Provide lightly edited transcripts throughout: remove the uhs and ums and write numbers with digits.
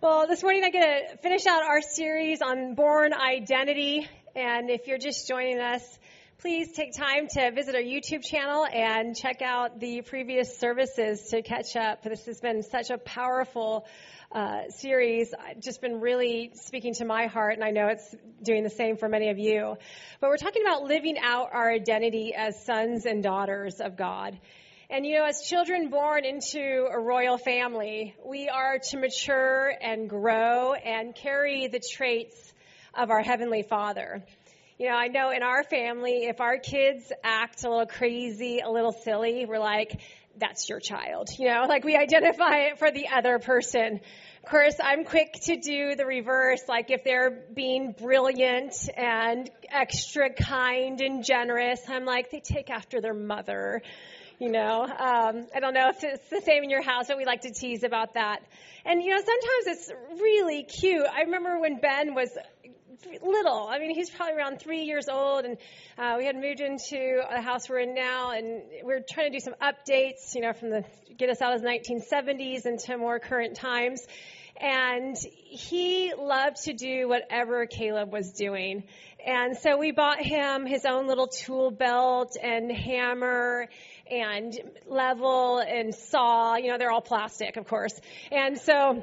Well, this morning I'm going to finish out our series on born identity. And if you're just joining us, please take time to visit our YouTube channel and check out the previous services to catch up. This has been such a powerful series. It's just been really speaking to my heart, and I know it's doing the same for many of you. But we're talking about living out our identity as sons and daughters of God. And, you know, as children born into a royal family, we are to mature and grow and carry the traits of our Heavenly Father. You know, I know in our family, if our kids act a little crazy, a little silly, we're like, that's your child. You know, like we identify it for the other person. Of course, I'm quick to do the reverse, like if they're being brilliant and extra kind and generous, I'm like, they take after their mother. You know, I don't know if it's the same in your house, but we like to tease about that. And, you know, sometimes it's really cute. I remember when Ben was little. I mean, he's probably around 3 years old, and we had moved into a house we're in now, and we're trying to do some updates, you know, get us out of the 1970s into more current times. And he loved to do whatever Caleb was doing. And so we bought him his own little tool belt and hammer and level and saw. You know, they're all plastic, of course. And so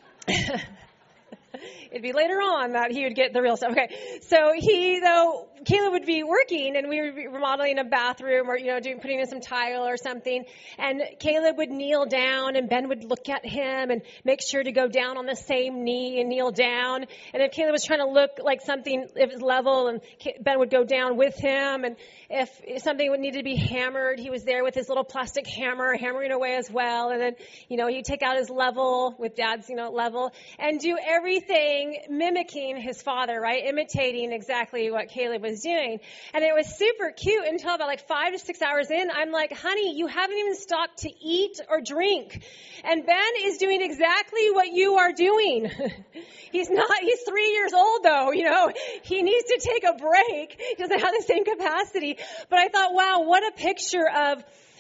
it'd be later on that he would get the real stuff. Okay. So Caleb would be working, and we would be remodeling a bathroom or, you know, putting in some tile or something. And Caleb would kneel down, and Ben would look at him and make sure to go down on the same knee and kneel down. And if Caleb was trying to look like something, if it was level, and Ben would go down with him. And if something would need to be hammered, he was there with his little plastic hammer, hammering away as well. And then, you know, he'd take out his level with Dad's, you know, level, and do everything mimicking his father, right? Imitating exactly what Caleb was doing. And it was super cute until about like 5 to 6 hours in. I'm like, honey, you haven't even stopped to eat or drink. And Ben is doing exactly what you are doing. He's 3 years old though, you know, he needs to take a break. He doesn't have the same capacity. But I thought, wow, what a picture of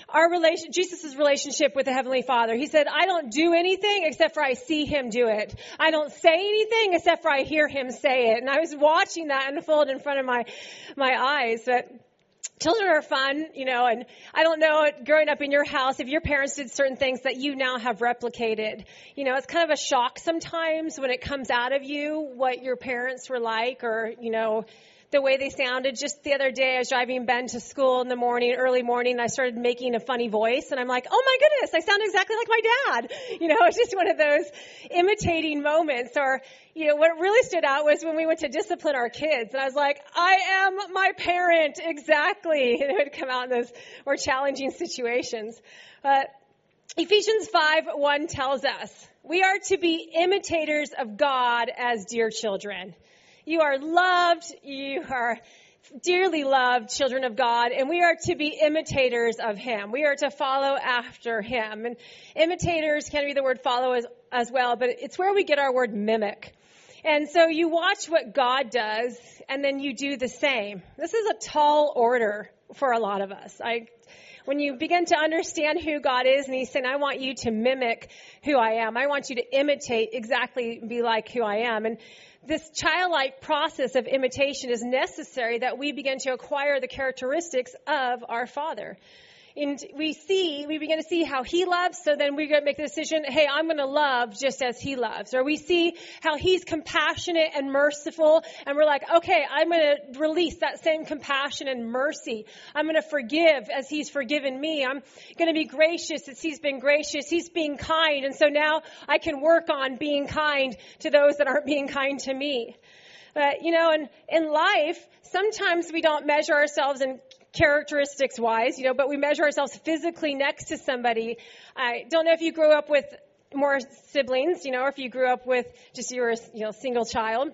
Jesus' relationship with the Heavenly Father. He said, I don't do anything except for I see him do it. I don't say anything except for I hear him say it. And I was watching that unfold in front of my eyes. But children are fun, you know, and I don't know, growing up in your house, if your parents did certain things that you now have replicated, you know, it's kind of a shock sometimes when it comes out of you what your parents were like, or, you know, the way they sounded. Just the other day, I was driving Ben to school in the morning, early morning, and I started making a funny voice, and I'm like, oh my goodness, I sound exactly like my dad. You know, it's just one of those imitating moments. Or, you know, what really stood out was when we went to discipline our kids, and I was like, I am my parent, exactly. And it would come out in those more challenging situations. But Ephesians 5:1 tells us, we are to be imitators of God as dear children. You are loved, you are dearly loved children of God, and we are to be imitators of him. We are to follow after him. And imitators can be the word follow as well, but it's where we get our word mimic. And so you watch what God does, and then you do the same. This is a tall order for a lot of us. When you begin to understand who God is, and he's saying, I want you to mimic who I am. I want you to imitate, exactly be like who I am. And this childlike process of imitation is necessary that we begin to acquire the characteristics of our Father. And we begin to see how he loves, so then we're going to make the decision, hey, I'm going to love just as he loves. Or we see how he's compassionate and merciful, and we're like, okay, I'm going to release that same compassion and mercy. I'm going to forgive as he's forgiven me. I'm going to be gracious as he's been gracious. He's being kind, and so now I can work on being kind to those that aren't being kind to me. But, you know, in life, sometimes we don't measure ourselves in characteristics wise, you know, but we measure ourselves physically next to somebody. I don't know if you grew up with more siblings, you know, or if you grew up with just your, you know, single child.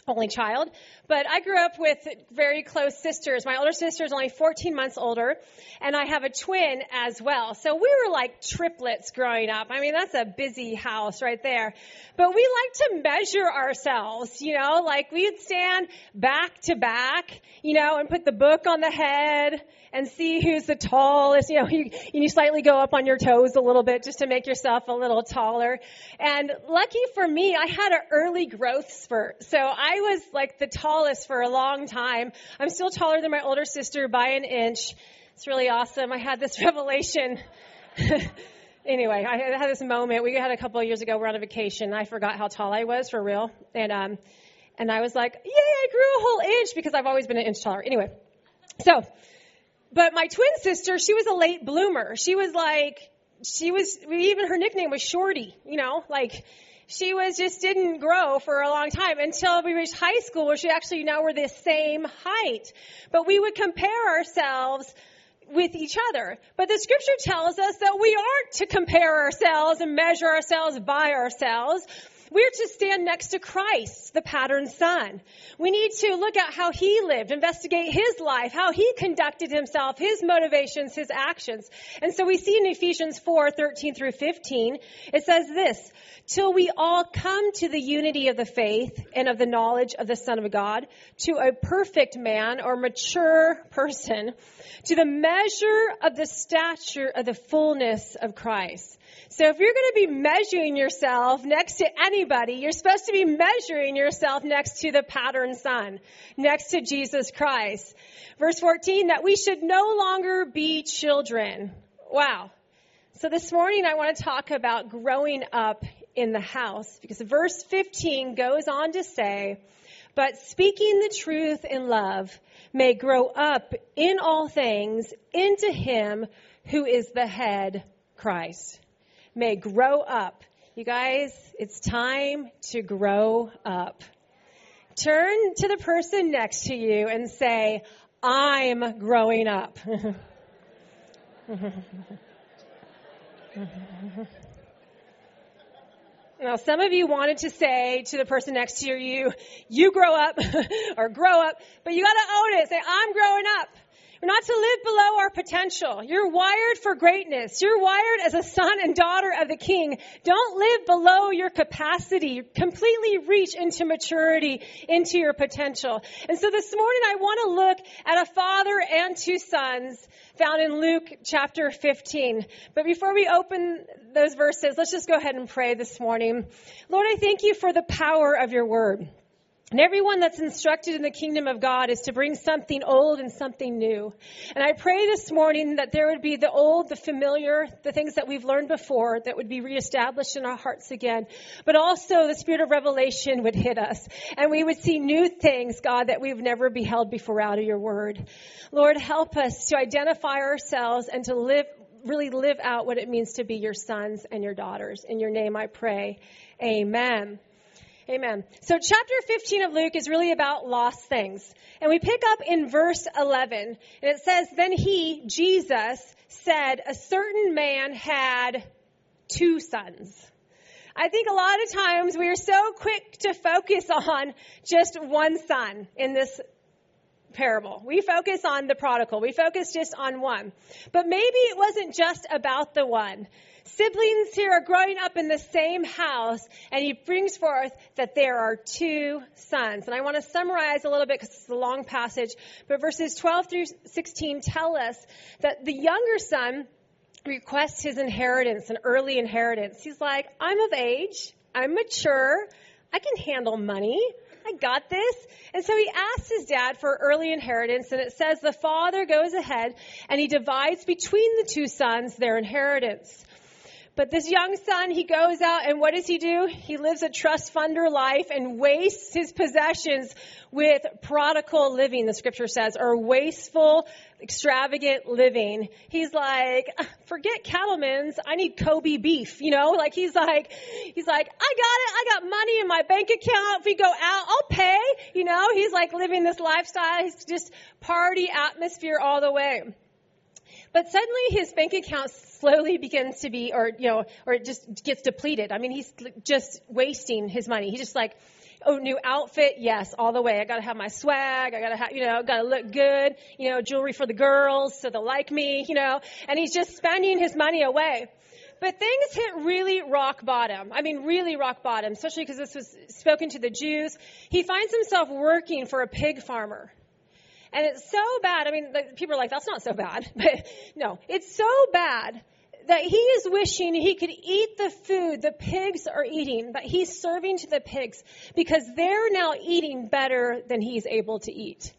only child, but I grew up with very close sisters. My older sister is only 14 months older, and I have a twin as well. So we were like triplets growing up. I mean, that's a busy house right there. But we like to measure ourselves, like we'd stand back to back, and put the book on the head and see who's the tallest. You slightly go up on your toes a little bit just to make yourself a little taller. And lucky for me, I had an early growth spurt. So I was like the tallest for a long time. I'm still taller than my older sister by an inch. It's really awesome. I had this revelation. Anyway, I had this moment. We had a couple of years ago. We're on a vacation. I forgot how tall I was for real. And I was like, yay, I grew a whole inch because I've always been an inch taller. Anyway, but my twin sister, she was a late bloomer. Even her nickname was Shorty, she didn't grow for a long time until we reached high school where she actually now were the same height. But we would compare ourselves with each other. But the scripture tells us that we aren't to compare ourselves and measure ourselves by ourselves. We're to stand next to Christ, the pattern son. We need to look at how he lived, investigate his life, how he conducted himself, his motivations, his actions. And so we see in Ephesians 4:13 through 15, it says this, till we all come to the unity of the faith and of the knowledge of the Son of God, to a perfect man or mature person, to the measure of the stature of the fullness of Christ. So if you're going to be measuring yourself next to anybody, you're supposed to be measuring yourself next to the pattern son, next to Jesus Christ. Verse 14, that we should no longer be children. Wow. So this morning I want to talk about growing up in the house, because verse 15 goes on to say, but speaking the truth in love may grow up in all things into him who is the head, Christ. May grow up. You guys, it's time to grow up. Turn to the person next to you and say, I'm growing up. Now, some of you wanted to say to the person next to you, you grow up or grow up, but you got to own it. Say, I'm growing up. We're not to live below our potential. You're wired for greatness. You're wired as a son and daughter of the King. Don't live below your capacity. Completely reach into maturity, into your potential. And so this morning I want to look at a father and two sons found in Luke chapter 15. But before we open those verses, let's just go ahead and pray this morning. Lord, I thank you for the power of your word. And everyone that's instructed in the kingdom of God is to bring something old and something new. And I pray this morning that there would be the old, the familiar, the things that we've learned before that would be reestablished in our hearts again. But also the spirit of revelation would hit us. And we would see new things, God, that we've never beheld before out of your word. Lord, help us to identify ourselves and to really live out what it means to be your sons and your daughters. In your name I pray. Amen. Amen. So chapter 15 of Luke is really about lost things. And we pick up in verse 11. And it says, then he, Jesus, said, a certain man had two sons. I think a lot of times we are so quick to focus on just one son in this parable. We focus on the prodigal. We focus just on one. But maybe it wasn't just about the one. Siblings here are growing up in the same house, and he brings forth that there are two sons. And I want to summarize a little bit because it's a long passage, but verses 12 through 16 tell us that the younger son requests his inheritance, an early inheritance. He's like, I'm of age, I'm mature, I can handle money, I got this. And so he asks his dad for early inheritance, and it says the father goes ahead and he divides between the two sons their inheritance. But this young son, he goes out, and what does he do? He lives a trust funder life and wastes his possessions with prodigal living, the scripture says, or wasteful, extravagant living. He's like, forget Cattleman's, I need Kobe beef, he's like, I got it, I got money in my bank account, if we go out, I'll pay, he's like living this lifestyle, he's just party atmosphere all the way. But suddenly his bank account slowly begins to be, or it just gets depleted. I mean, he's just wasting his money. He's just like, Oh, new outfit? Yes, all the way. I got to have my swag. I got to have, got to look good, jewelry for the girls so they'll like me, and he's just spending his money away. But things hit really rock bottom. I mean, really rock bottom, especially because this was spoken to the Jews. He finds himself working for a pig farmer. And it's so bad. I mean, people are like, that's not so bad. But no, it's so bad that he is wishing he could eat the food the pigs are eating, that he's serving to the pigs because they're now eating better than he's able to eat.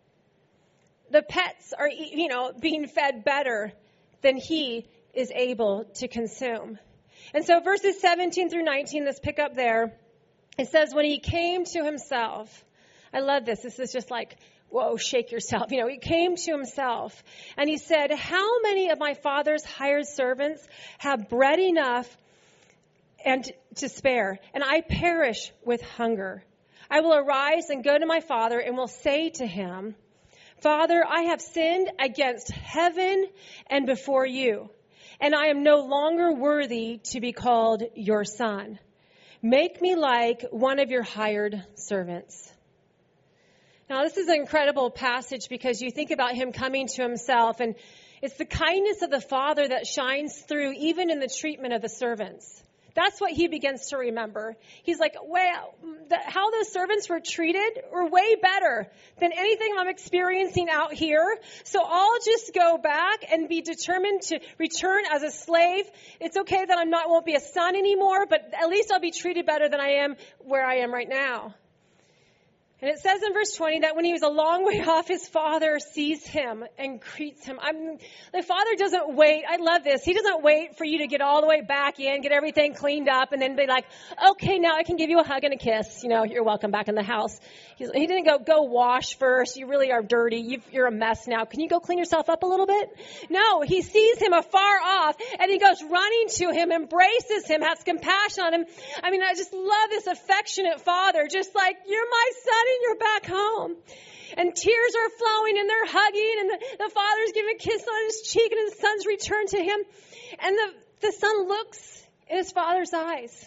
The pets are, being fed better than he is able to consume. And so verses 17 through 19, let's pick up there. It says, when he came to himself, I love this. This is just like, whoa, shake yourself. He came to himself and he said, how many of my father's hired servants have bread enough and to spare? And I perish with hunger. I will arise and go to my father and will say to him, Father, I have sinned against heaven and before you, and I am no longer worthy to be called your son. Make me like one of your hired servants. Now, this is an incredible passage because you think about him coming to himself, and it's the kindness of the Father that shines through even in the treatment of the servants. That's what he begins to remember. He's like, wow, how those servants were treated were way better than anything I'm experiencing out here. So I'll just go back and be determined to return as a slave. It's okay that won't be a son anymore, but at least I'll be treated better than I am where I am right now. And it says in verse 20 that when he was a long way off, his father sees him and greets him. The father doesn't wait. I love this. He doesn't wait for you to get all the way back in, get everything cleaned up, and then be like, okay, now I can give you a hug and a kiss. You're welcome back in the house. He didn't go wash first. You really are dirty. You're a mess now. Can you go clean yourself up a little bit? No, he sees him afar off, and he goes running to him, embraces him, has compassion on him. I just love this affectionate father, just like, you're my son, and you're back home. And tears are flowing and they're hugging and the father's giving a kiss on his cheek and his son's returned to him. And the son looks in his father's eyes.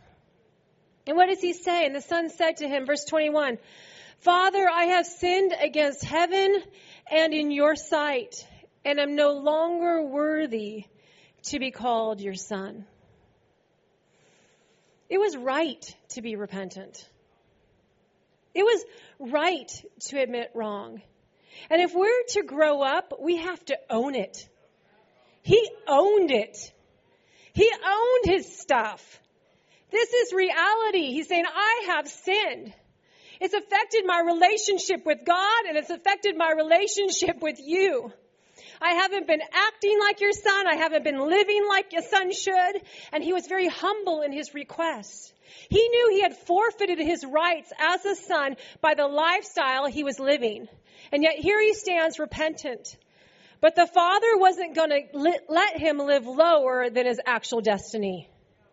And what does he say? And the son said to him, verse 21, Father, I have sinned against heaven and in your sight, and am no longer worthy to be called your son. It was right to be repentant. It was right to admit wrong. And if we're to grow up, we have to own it. He owned it. He owned his stuff. This is reality. He's saying, I have sinned. It's affected my relationship with God, and it's affected my relationship with you. I haven't been acting like your son. I haven't been living like a son should. And he was very humble in his request. He knew he had forfeited his rights as a son by the lifestyle he was living. And yet here he stands repentant. But the father wasn't going to let him live lower than his actual destiny.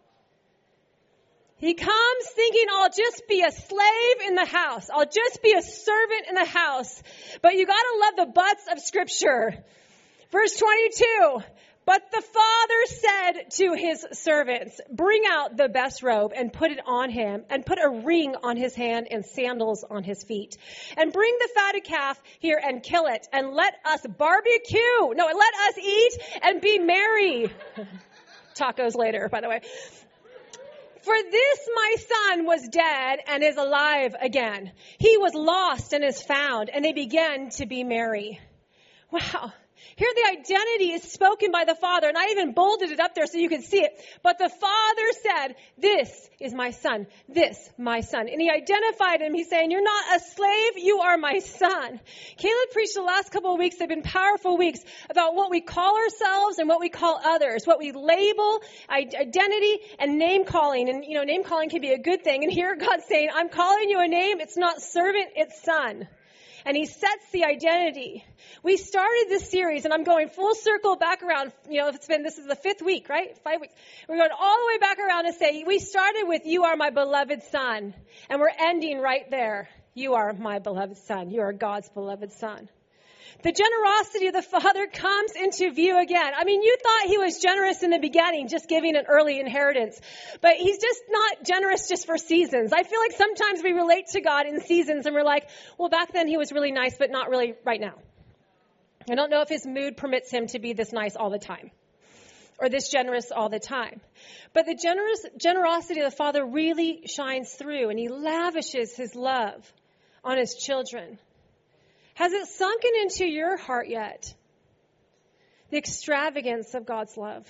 He comes thinking, I'll just be a slave in the house. I'll just be a servant in the house. But you got to love the buts of Scripture. Verse 22, but the father said to his servants, bring out the best robe and put it on him, and put a ring on his hand and sandals on his feet. And bring the fatted calf here and kill it, and let us barbecue. No, let us eat and be merry. Tacos later, by the way. For this my son was dead and is alive again. He was lost and is found, and they began to be merry. Wow. Here the identity is spoken by the Father, and I even bolded it up there so you can see it. But the Father said, this is my son, this my son. And he identified him. He's saying, you're not a slave, you are my son. Caleb preached the last couple of weeks. They've been powerful weeks about what we call ourselves and what we call others, what we label, identity, and name calling. And, name calling can be a good thing. And here God's saying, I'm calling you a name. It's not servant, it's son. And he sets the identity. We started this series, and I'm going full circle back around. This is the 5th week, right? 5 weeks. We're going all the way back around to say, we started with, you are my beloved son. And we're ending right there. You are my beloved son. You are God's beloved son. The generosity of the Father comes into view again. I mean, you thought he was generous in the beginning, just giving an early inheritance. But he's just not generous just for seasons. I feel like sometimes we relate to God in seasons and we're like, well, back then he was really nice, but not really right now. I don't know if his mood permits him to be this nice all the time or this generous all the time. But the generosity of the Father really shines through, and he lavishes his love on his children. Has it sunken into your heart yet? The extravagance of God's love.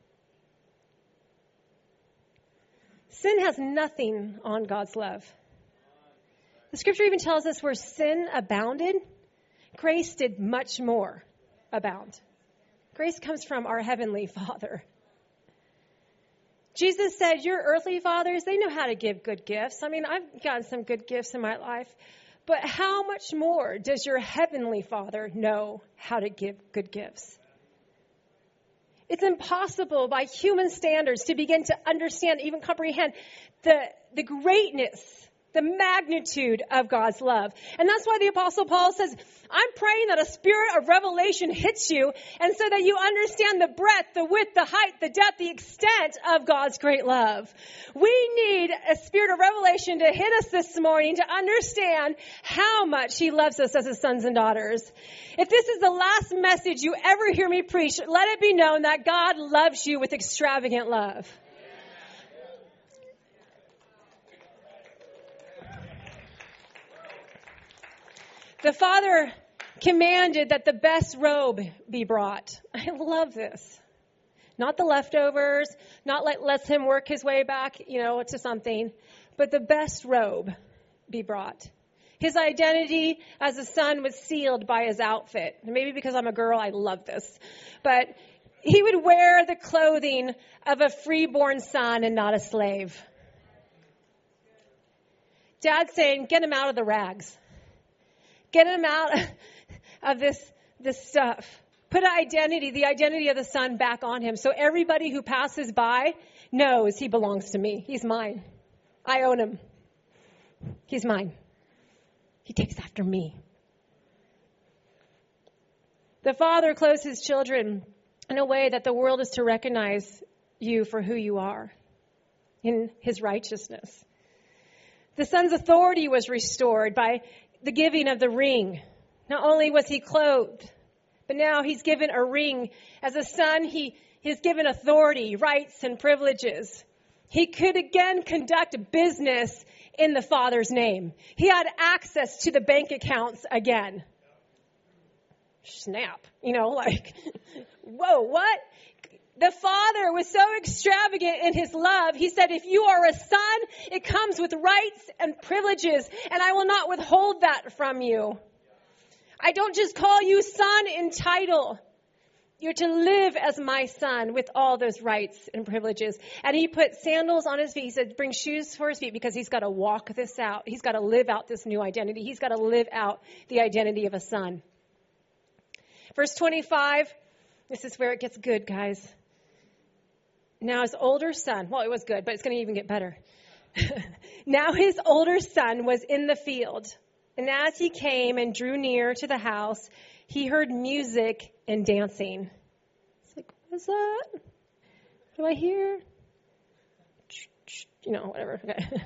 Sin has nothing on God's love. The scripture even tells us where sin abounded, grace did much more abound. Grace comes from our Heavenly Father. Jesus said, your earthly fathers, they know how to give good gifts. I mean, I've gotten some good gifts in my life. But how much more does your Heavenly Father know how to give good gifts? It's impossible by human standards to begin to understand, even comprehend the greatness, the magnitude of God's love. And that's why the Apostle Paul says, I'm praying that a spirit of revelation hits you, and so that you understand the breadth, the width, the height, the depth, the extent of God's great love. We need a spirit of revelation to hit us this morning to understand how much he loves us as his sons and daughters. If this is the last message you ever hear me preach, let it be known that God loves you with extravagant love. The Father commanded that the best robe be brought. I love this. Not the leftovers, not like lets him work his way back, to something, but the best robe be brought. His identity as a son was sealed by his outfit. Maybe because I'm a girl, I love this. But he would wear the clothing of a freeborn son and not a slave. Dad's saying, get him out of the rags. Get him out of this stuff. Put the identity of the son back on him. So everybody who passes by knows he belongs to me. He's mine. I own him. He's mine. He takes after me. The Father clothes his children in a way that the world is to recognize you for who you are in his righteousness. The Son's authority was restored by the giving of the ring. Not only was he clothed, but now he's given a ring. As a son, he is given authority, rights, and privileges. He could again conduct business in the Father's name. He had access to the bank accounts again. Snap. Whoa, what? The Father was so extravagant in his love. He said, if you are a son, it comes with rights and privileges, and I will not withhold that from you. I don't just call you son in title. You're to live as my son with all those rights and privileges. And he put sandals on his feet. He said, bring shoes for his feet, because he's got to walk this out. He's got to live out this new identity. He's got to live out the identity of a son. Verse 25, this is where it gets good, guys. Now his older son, well, it was good, but it's going to even get better. Now his older son was in the field. And as he came and drew near to the house, he heard music and dancing. It's like, what's that? What do I hear? Whatever. Okay.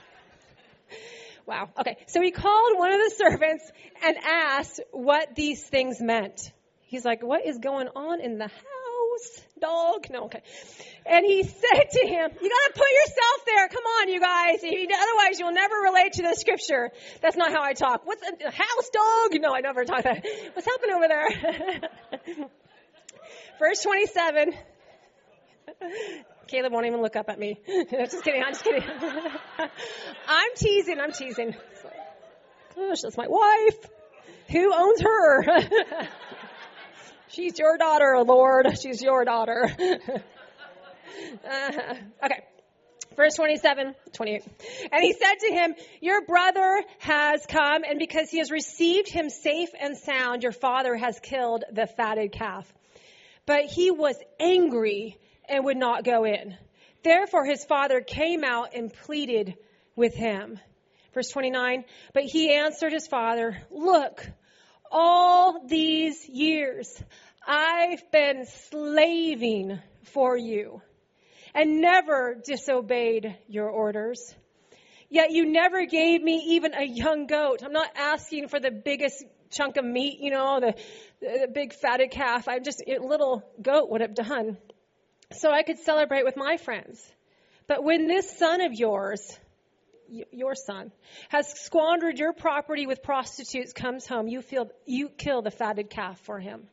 Wow. Okay. So he called one of the servants and asked what these things meant. He's like, what is going on in the house, dog? No, okay. And he said to him, you got to put yourself there. Come on, you guys. Otherwise, you'll never relate to the scripture. That's not how I talk. What's a house, dog? No, I never talk that. What's happening over there? Verse 27. Caleb won't even look up at me. Just kidding. I'm just kidding. I'm teasing. Gosh, that's my wife. Who owns her? She's your daughter, Lord. She's your daughter. Okay. Verse 27, 28. And he said to him, your brother has come, and because he has received him safe and sound, your father has killed the fatted calf. But he was angry and would not go in. Therefore his father came out and pleaded with him. Verse 29, but he answered his father, look, All these years, I've been slaving for you and never disobeyed your orders. Yet you never gave me even a young goat. I'm not asking for the biggest chunk of meat, the big fatted calf. A little goat would have done. So I could celebrate with my friends. But when this son of yours, your son, has squandered your property with prostitutes, comes home, you kill the fatted calf for him.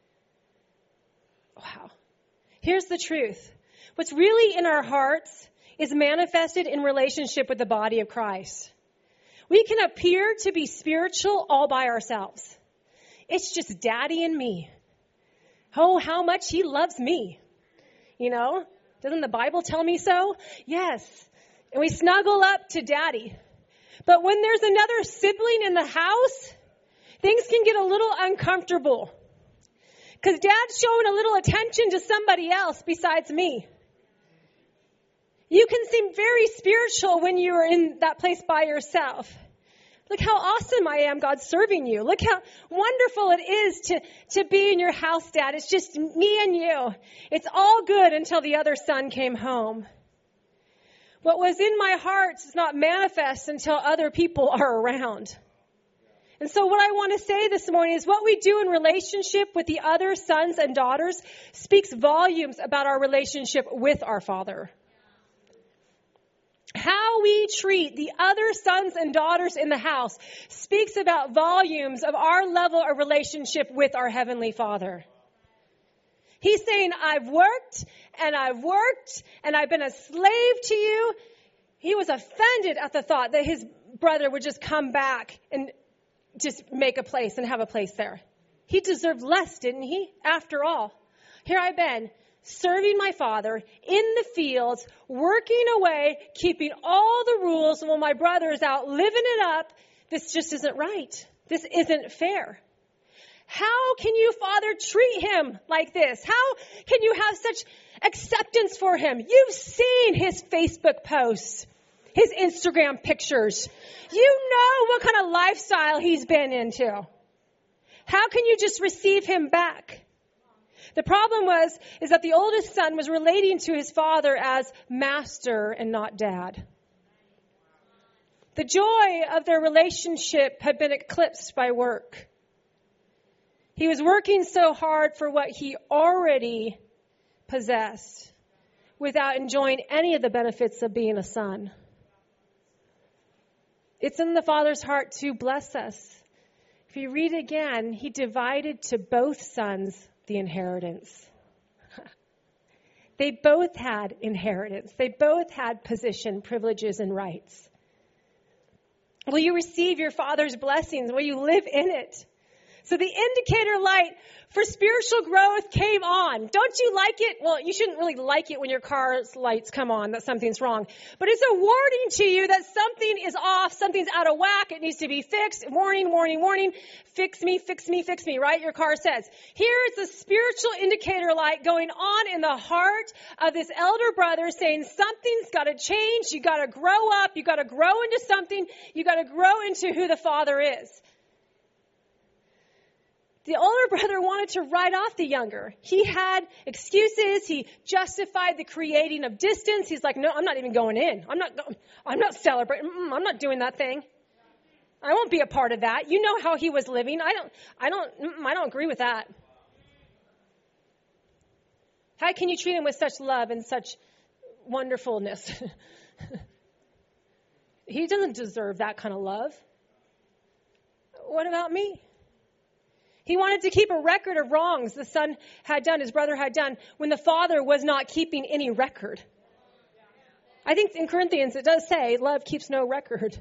Wow. Here's the truth. What's really in our hearts is manifested in relationship with the body of Christ. We can appear to be spiritual all by ourselves. It's just daddy and me. Oh, how much he loves me. Doesn't the Bible tell me so? Yes. And we snuggle up to daddy. But when there's another sibling in the house, things can get a little uncomfortable. Because dad's showing a little attention to somebody else besides me. You can seem very spiritual when you are in that place by yourself. Look how awesome I am, God, serving you. Look how wonderful it is to be in your house, Dad. It's just me and you. It's all good until the other son came home. What was in my heart does not manifest until other people are around. And so what I want to say this morning is what we do in relationship with the other sons and daughters speaks volumes about our relationship with our Father. How we treat the other sons and daughters in the house speaks about volumes of our level of relationship with our Heavenly Father. He's saying, I've worked and I've been a slave to you. He was offended at the thought that his brother would just come back and just make a place and have a place there. He deserved less, didn't he? After all, here I've been serving my father in the fields, working away, keeping all the rules. And while my brother is out living it up, this just isn't right. This isn't fair. How can you, Father, treat him like this? How can you have such acceptance for him? You've seen his Facebook posts, his Instagram pictures. You know what kind of lifestyle he's been into. How can you just receive him back? The problem is that the oldest son was relating to his father as master and not dad. The joy of their relationship had been eclipsed by work. He was working so hard for what he already possessed without enjoying any of the benefits of being a son. It's in the Father's heart to bless us. If you read again, he divided to both sons the inheritance. They both had inheritance. They both had position, privileges, and rights. Will you receive your Father's blessings? Will you live in it? So the indicator light for spiritual growth came on. Don't you like it? Well, you shouldn't really like it when your car's lights come on, that something's wrong. But it's a warning to you that something is off, something's out of whack, it needs to be fixed. Warning, warning, warning. Fix me, fix me, fix me, right? Your car says. Here is a spiritual indicator light going on in the heart of this elder brother saying something's got to change. You got to grow up. You got to grow into something. You got to grow into who the Father is. The older brother wanted to write off the younger. He had excuses. He justified the creating of distance. He's like, no, I'm not even going in. I'm not celebrating. I'm not doing that thing. I won't be a part of that. You know how he was living. I don't agree with that. How can you treat him with such love and such wonderfulness? He doesn't deserve that kind of love. What about me? He wanted to keep a record of wrongs the son had done, his brother had done, when the father was not keeping any record. I think in Corinthians it does say, love keeps no record.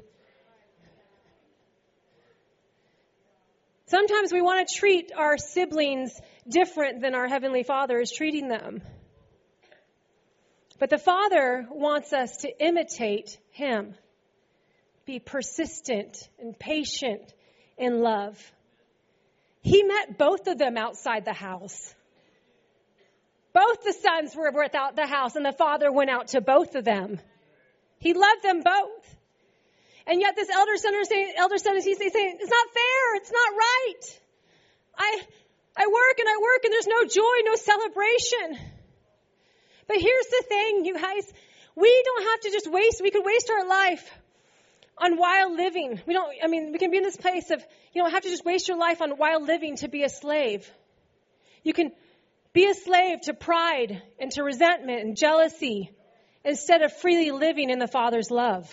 Sometimes we want to treat our siblings different than our Heavenly Father is treating them. But the Father wants us to imitate Him. Be persistent and patient in love. He met both of them outside the house. Both the sons were without the house, and the Father went out to both of them. He loved them both. And yet this elder son is saying, he's saying, it's not fair. It's not right. I work and there's no joy, no celebration. But here's the thing, you guys. We don't have to just we could waste our life on wild living. We can be in this place of, you don't have to just waste your life on wild living to be a slave. You can be a slave to pride and to resentment and jealousy instead of freely living in the Father's love.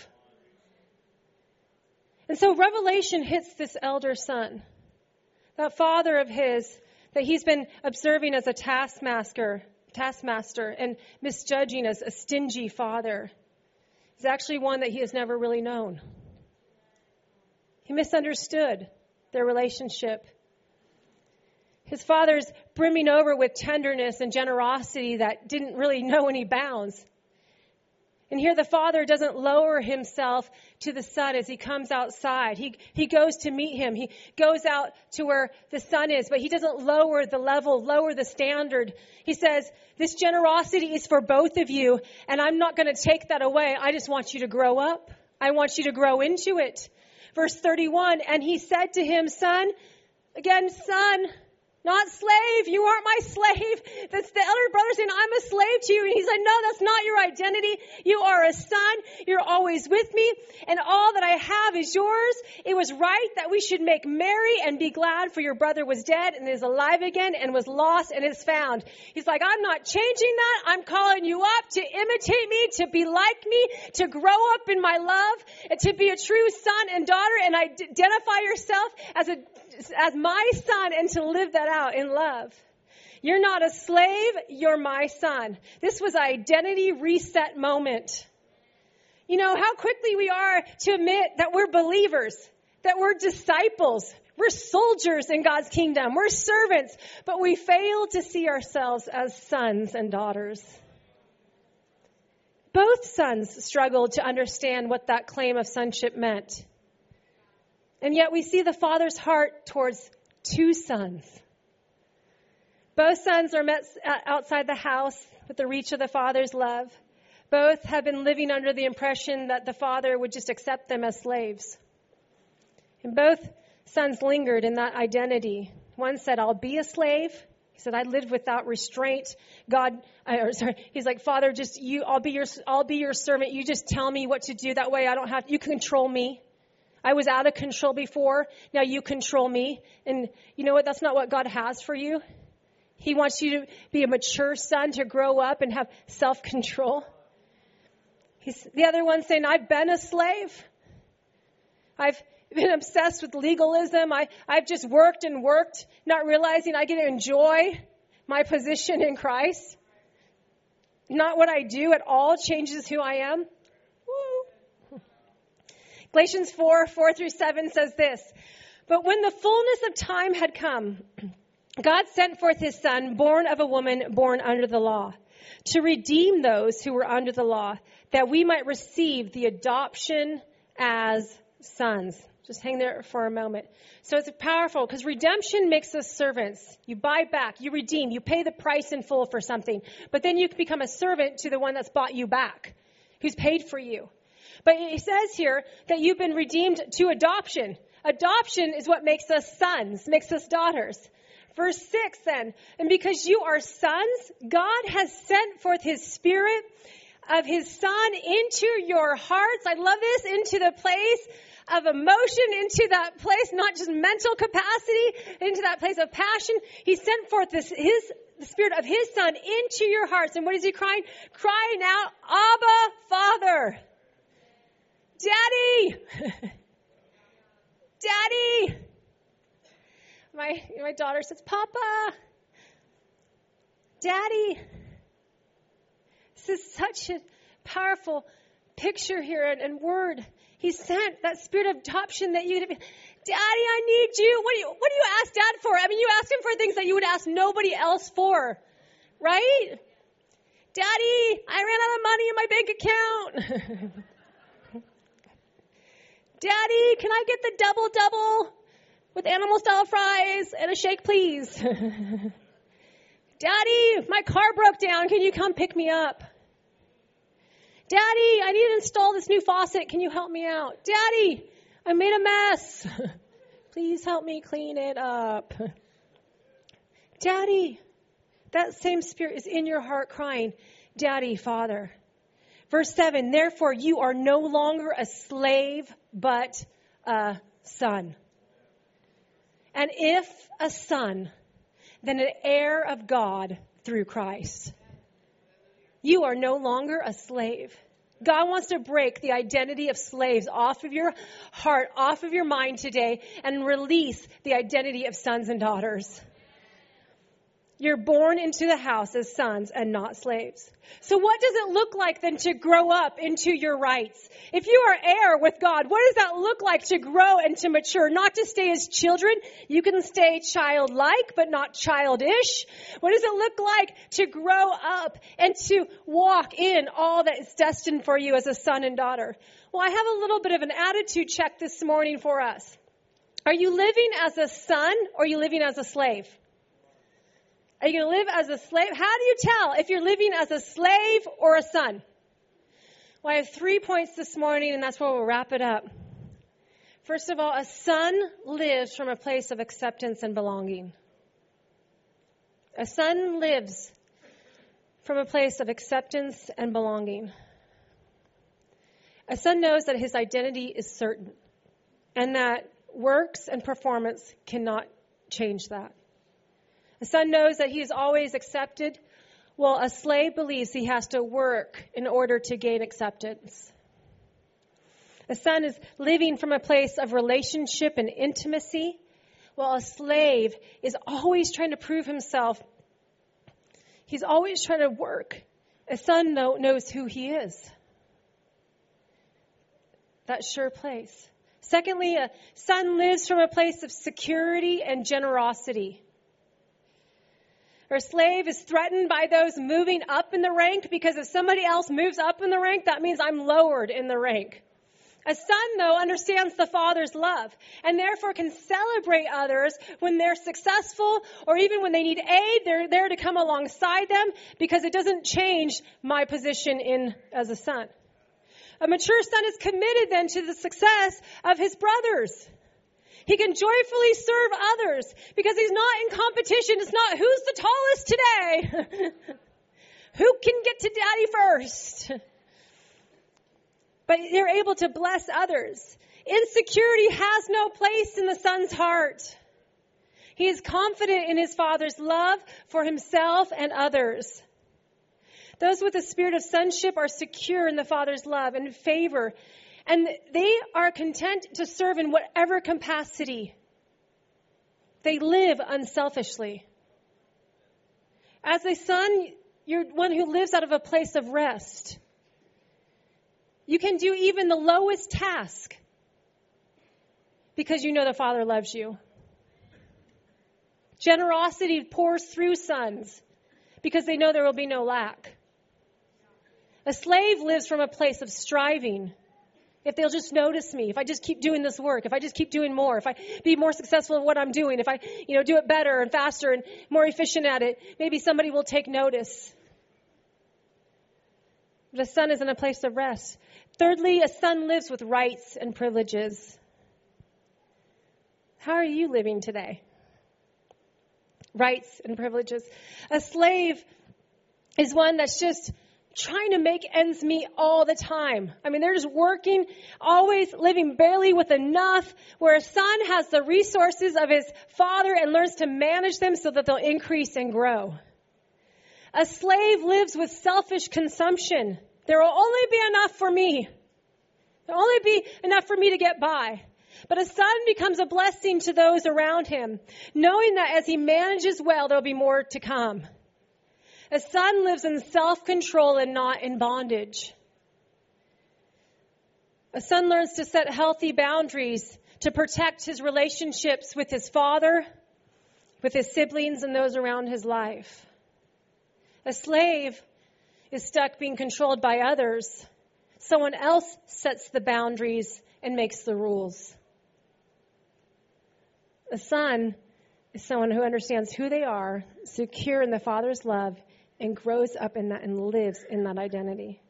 And so Revelation hits this elder son, that father of his that he's been observing as a taskmaster and misjudging as a stingy father. Is actually one that he has never really known. He misunderstood their relationship. His father's brimming over with tenderness and generosity that didn't really know any bounds. And here the father doesn't lower himself to the son as he comes outside. He goes to meet him. He goes out to where the son is, but he doesn't lower the level, lower the standard. He says, this generosity is for both of you, and I'm not going to take that away. I just want you to grow up. I want you to grow into it. Verse 31, and he said to him, son, not slave. You aren't my slave. That's the elder brother saying, I'm a slave to you. And he's like, no, that's not your identity. You are a son. You're always with me. And all that I have is yours. It was right that we should make merry and be glad, for your brother was dead and is alive again and was lost and is found. He's like, I'm not changing that. I'm calling you up to imitate me, to be like me, to grow up in my love, and to be a true son and daughter, and identify yourself as my son, and to live that out in love. You're not a slave, you're my son. This was an identity reset moment. You know how quickly we are to admit that we're believers, that we're disciples, we're soldiers in God's kingdom, we're servants, but we fail to see ourselves as sons and daughters. Both sons struggled to understand what that claim of sonship meant. And yet we see the father's heart towards two sons. Both sons are met outside the house with the reach of the father's love. Both have been living under the impression that the father would just accept them as slaves. And both sons lingered in that identity. One said, I'll be a slave. He said, I lived without restraint. He's like, Father, I'll be your servant. You just tell me what to do. That way you can control me. I was out of control before. Now you control me. And you know what? That's not what God has for you. He wants you to be a mature son, to grow up and have self-control. The other one saying, I've been a slave. I've been obsessed with legalism. I've just worked and worked, not realizing I get to enjoy my position in Christ. Not what I do at all changes who I am. Galatians 4:4-7 says this, but when the fullness of time had come, God sent forth his son, born of a woman, born under the law, to redeem those who were under the law, that we might receive the adoption as sons. Just hang there for a moment. So it's powerful because redemption makes us servants. You buy back, you redeem, you pay the price in full for something, but then you can become a servant to the one that's bought you back, who's paid for you. But it says here that you've been redeemed to adoption. Adoption is what makes us sons, makes us daughters. Verse 6 then, and because you are sons, God has sent forth his spirit of his son into your hearts. I love this, into the place of emotion, into that place, not just mental capacity, into that place of passion. He sent forth the spirit of his son into your hearts. And what is he crying? Crying out, Abba, Father. Daddy! Daddy! My daughter says, Papa! Daddy! This is such a powerful picture here and word. He sent that spirit of adoption that you, Daddy, I need you. What do you ask Dad for? I mean, you ask him for things that you would ask nobody else for, right? Daddy, I ran out of money in my bank account. Daddy, can I get the double with animal style fries and a shake, please? Daddy, my car broke down. Can you come pick me up? Daddy, I need to install this new faucet. Can you help me out? Daddy, I made a mess. Please help me clean it up. Daddy, that same spirit is in your heart crying, Daddy, Father. Verse 7, therefore you are no longer a slave, but a son. And if a son, then an heir of God through Christ. You are no longer a slave. God wants to break the identity of slaves off of your heart, off of your mind today, and release the identity of sons and daughters. You're born into the house as sons and not slaves. So what does it look like then to grow up into your rights? If you are heir with God, what does that look like to grow and to mature? Not to stay as children. You can stay childlike, but not childish. What does it look like to grow up and to walk in all that is destined for you as a son and daughter? Well, I have a little bit of an attitude check this morning for us. Are you living as a son or are you living as a slave? Are you going to live as a slave? How do you tell if you're living as a slave or a son? Well, I have 3 points this morning, and that's where we'll wrap it up. First of all, a son lives from a place of acceptance and belonging. A son lives from a place of acceptance and belonging. A son knows that his identity is certain, and that works and performance cannot change that. A son knows that he is always accepted, while a slave believes he has to work in order to gain acceptance. A son is living from a place of relationship and intimacy, while a slave is always trying to prove himself. He's always trying to work. A son knows who he is. That sure place. Secondly, a son lives from a place of security and generosity. Or a slave is threatened by those moving up in the rank, because if somebody else moves up in the rank, that means I'm lowered in the rank. A son, though, understands the Father's love and therefore can celebrate others when they're successful, or even when they need aid, they're there to come alongside them, because it doesn't change my position as a son. A mature son is committed then to the success of his brothers. He can joyfully serve others because he's not in competition. It's not who's the tallest today. Who can get to daddy first? But they're able to bless others. Insecurity has no place in the son's heart. He is confident in his father's love for himself and others. Those with a spirit of sonship are secure in the father's love and favor, and they are content to serve in whatever capacity. They live unselfishly. As a son, you're one who lives out of a place of rest. You can do even the lowest task because you know the Father loves you. Generosity pours through sons because they know there will be no lack. A slave lives from a place of striving. If they'll just notice me, if I just keep doing this work, if I just keep doing more, if I be more successful at what I'm doing, if I, do it better and faster and more efficient at it, maybe somebody will take notice. The son is in a place of rest. Thirdly, a son lives with rights and privileges. How are you living today? Rights and privileges. A slave is one that's just trying to make ends meet all the time. I mean, they're just working, always living barely with enough, where a son has the resources of his father and learns to manage them so that they'll increase and grow. A slave lives with selfish consumption. There will only be enough for me. There will only be enough for me to get by. But a son becomes a blessing to those around him, knowing that as he manages well, there'll be more to come. A son lives in self-control and not in bondage. A son learns to set healthy boundaries to protect his relationships with his father, with his siblings, and those around his life. A slave is stuck being controlled by others. Someone else sets the boundaries and makes the rules. A son is someone who understands who they are, secure in the Father's love, and grows up in that and lives in that identity.